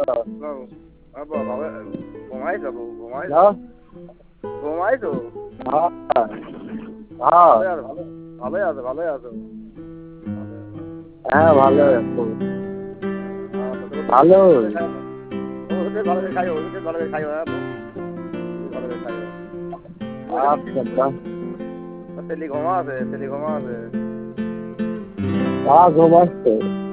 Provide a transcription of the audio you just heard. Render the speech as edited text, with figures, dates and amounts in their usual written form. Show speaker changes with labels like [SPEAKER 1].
[SPEAKER 1] No. বাবা ঘুমাইছো ঘুমাইছো
[SPEAKER 2] hello
[SPEAKER 1] ঘুমাইছো
[SPEAKER 2] হ্যাঁ হ্যাঁ
[SPEAKER 1] ভালোই আছে ভালোই আছে
[SPEAKER 2] হ্যাঁ ভালো আছি ভালো
[SPEAKER 1] ওষুধ ভালো করে খাইও ওষুধ ভালো করে খাইও হ্যাঁ ভালো করে খাইও
[SPEAKER 2] আচ্ছা
[SPEAKER 1] তেলি ঘুমা আছে
[SPEAKER 2] হ্যাঁ ঘুমাচ্ছে